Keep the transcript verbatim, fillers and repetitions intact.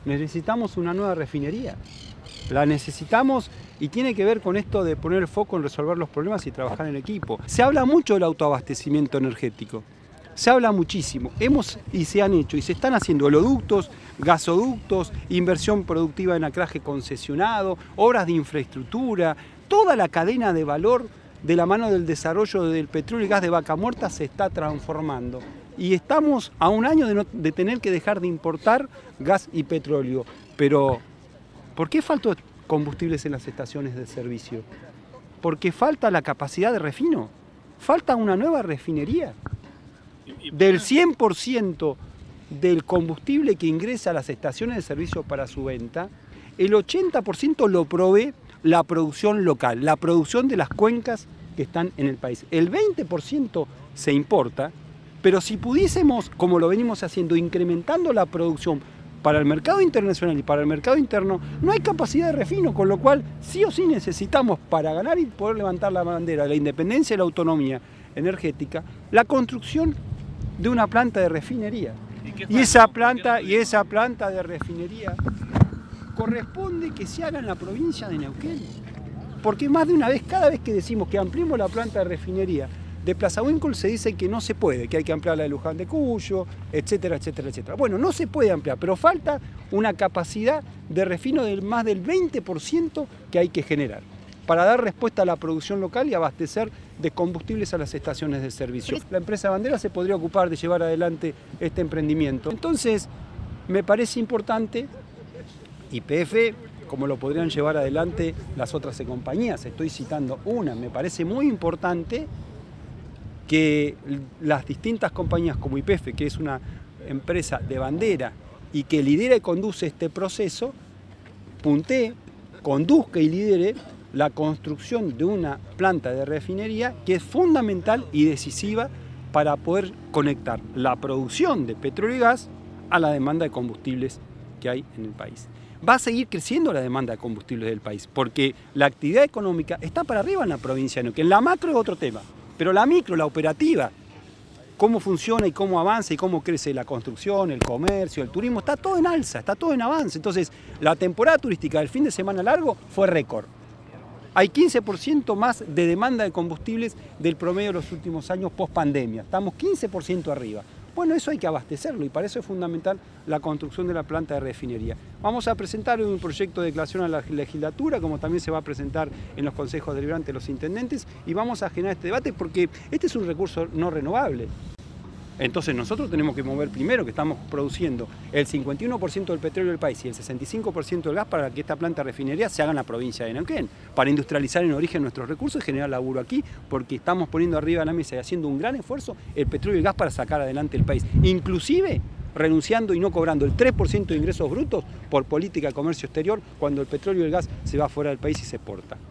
necesitamos una nueva refinería. La necesitamos y tiene que ver con esto de poner el foco en resolver los problemas y trabajar en equipo. Se habla mucho del autoabastecimiento energético. Se habla muchísimo. Hemos y se han hecho y se están haciendo oleoductos, gasoductos, inversión productiva en anclaje concesionado, obras de infraestructura, toda la cadena de valor de la mano del desarrollo del petróleo y gas de Vaca Muerta se está transformando. Y estamos a un año de, no, de tener que dejar de importar gas y petróleo. Pero, ¿por qué faltan combustibles en las estaciones de servicio? Porque falta la capacidad de refino. Falta una nueva refinería. Del cien por ciento del combustible que ingresa a las estaciones de servicio para su venta, el ochenta por ciento lo provee la producción local, la producción de las cuencas que están en el país. El veinte por ciento se importa, pero si pudiésemos, como lo venimos haciendo, incrementando la producción para el mercado internacional y para el mercado interno, no hay capacidad de refino, con lo cual sí o sí necesitamos, para ganar y poder levantar la bandera de la independencia y la autonomía energética, la construcción de una planta de refinería. ¿Y, y esa planta y esa planta de refinería corresponde que se haga en la provincia de Neuquén. Porque más de una vez, cada vez que decimos que ampliemos la planta de refinería de Plaza Huíncul, se dice que no se puede, que hay que ampliar la de Luján de Cuyo, etcétera, etcétera, etcétera. Bueno, no se puede ampliar, pero falta una capacidad de refino del más del veinte por ciento que hay que generar para dar respuesta a la producción local y abastecer de combustibles a las estaciones de servicio. La empresa Bandera se podría ocupar de llevar adelante este emprendimiento. Entonces, me parece importante, Y P F, como lo podrían llevar adelante las otras compañías, estoy citando una, me parece muy importante que las distintas compañías como Y P F, que es una empresa de Bandera y que lidera y conduce este proceso, puntee, conduzca y lidere la construcción de una planta de refinería que es fundamental y decisiva para poder conectar la producción de petróleo y gas a la demanda de combustibles que hay en el país. Va a seguir creciendo la demanda de combustibles del país, porque la actividad económica está para arriba en la provincia de Neuquén. La macro es otro tema, pero la micro, la operativa, cómo funciona y cómo avanza y cómo crece la construcción, el comercio, el turismo, está todo en alza, está todo en avance. Entonces, la temporada turística del fin de semana largo fue récord. Hay quince por ciento más de demanda de combustibles del promedio de los últimos años post pandemia. Estamos quince por ciento arriba. Bueno, eso hay que abastecerlo y para eso es fundamental la construcción de la planta de refinería. Vamos a presentar un proyecto de declaración a la legislatura, como también se va a presentar en los consejos deliberantes de los intendentes, y vamos a generar este debate porque este es un recurso no renovable. Entonces nosotros tenemos que mover primero que estamos produciendo el cincuenta y uno por ciento del petróleo del país y el sesenta y cinco por ciento del gas para que esta planta de refinería se haga en la provincia de Neuquén, para industrializar en origen nuestros recursos y generar laburo aquí, porque estamos poniendo arriba de la mesa y haciendo un gran esfuerzo el petróleo y el gas para sacar adelante el país, inclusive renunciando y no cobrando el tres por ciento de ingresos brutos por política de comercio exterior cuando el petróleo y el gas se va fuera del país y se exporta.